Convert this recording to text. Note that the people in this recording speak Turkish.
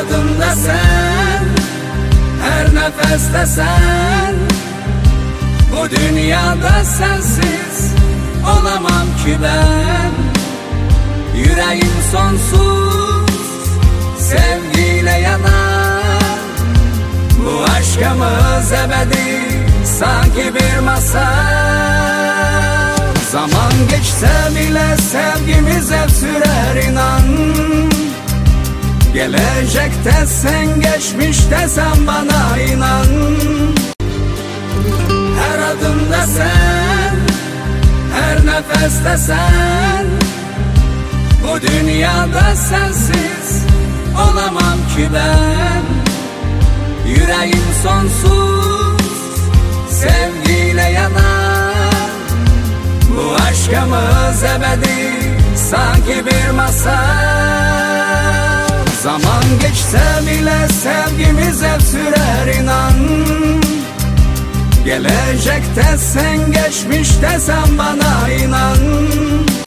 adımda sen, her nefeste sen. Bu dünyada sensiz olamam ki ben. Yüreğim sonsuz sevgiyle yanar. Bu aşkımız ebedi, sanki bir masal. Zaman geçse bile sevgimiz hep sürer inan. Gelecekte sen, geçmişte sen, bana inan. Her adımda sen, her nefeste sen. Bu dünyada sensiz olamam ki ben. Yüreğim sonsuz sevgiyle yanar. Bu aşkımız ebedi, sanki bir masal. Zaman geçse bile sevgimiz hep sürer inan. Gelecekte sen, geçmişte sen, bana inan.